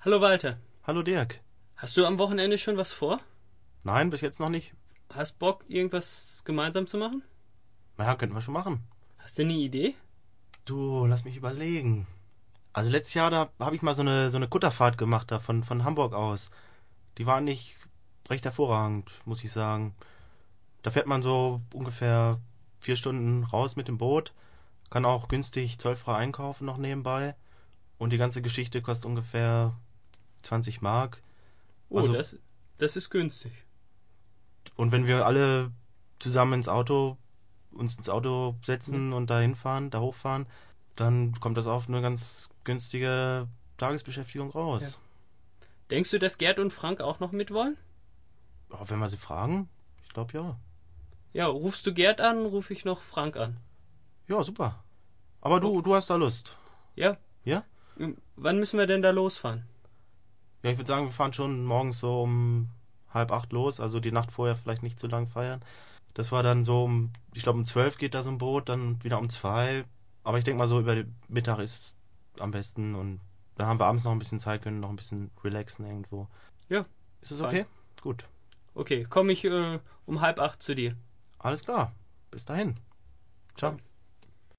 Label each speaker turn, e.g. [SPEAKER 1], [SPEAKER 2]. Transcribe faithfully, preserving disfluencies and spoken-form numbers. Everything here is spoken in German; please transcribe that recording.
[SPEAKER 1] Hallo Walter,
[SPEAKER 2] Hallo Dirk.
[SPEAKER 1] hast du am Wochenende schon was vor?
[SPEAKER 2] Nein, bis jetzt noch nicht.
[SPEAKER 1] Hast Bock, irgendwas gemeinsam zu machen?
[SPEAKER 2] Na ja, könnten wir schon machen.
[SPEAKER 1] Hast du eine Idee?
[SPEAKER 2] Du, lass mich überlegen. Also letztes Jahr, da habe ich mal so eine, so eine Kutterfahrt gemacht, da von, von Hamburg aus. Die war nicht recht hervorragend, muss ich sagen. Da fährt man so ungefähr vier Stunden raus mit dem Boot, kann auch günstig zollfrei einkaufen noch nebenbei. Und die ganze Geschichte kostet ungefähr zwanzig Mark.
[SPEAKER 1] Oh,
[SPEAKER 2] Also,
[SPEAKER 1] das, das ist günstig.
[SPEAKER 2] und wenn wir alle zusammen ins Auto, uns ins Auto setzen und da hinfahren, da hochfahren, dann kommt das auf eine ganz günstige Tagesbeschäftigung raus.
[SPEAKER 1] Ja. Denkst du, dass Gerd und Frank auch noch mitwollen?
[SPEAKER 2] Aber wenn wir sie fragen, ich glaube ja.
[SPEAKER 1] Ja, rufst du Gerd an, rufe ich noch Frank an.
[SPEAKER 2] Ja, super. Aber du, du hast da Lust.
[SPEAKER 1] Ja.
[SPEAKER 2] Ja?
[SPEAKER 1] Ähm, Wann müssen wir denn da losfahren?
[SPEAKER 2] Ja, ich würde sagen, wir fahren schon morgens so um halb acht los, also die Nacht vorher vielleicht nicht zu lang feiern. Das war dann so um, ich glaube um zwölf geht da so ein Boot, dann wieder um zwei. Aber ich denke mal so über den Mittag ist am besten und dann haben wir abends noch ein bisschen Zeit, können noch ein bisschen relaxen irgendwo.
[SPEAKER 1] Ja.
[SPEAKER 2] Ist es
[SPEAKER 1] fein.
[SPEAKER 2] okay? Gut.
[SPEAKER 1] Okay, komme ich äh, um halb acht zu dir.
[SPEAKER 2] Alles klar. Bis dahin. Ciao.